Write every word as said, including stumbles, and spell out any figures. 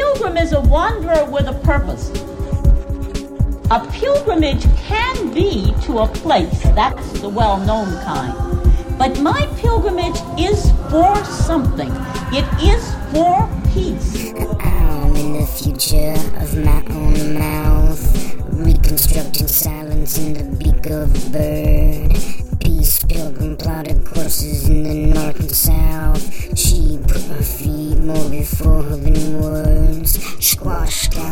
pilgrim is a wanderer with a purpose. A pilgrimage can be to a place, that's the well-known kind. But my pilgrimage is for something. It is for peace. I'm in the future of my own mouth, reconstructing silence in the beak of a bird. Peace pilgrim plotted courses in the north and south. She put her feet more before her than words. Squash down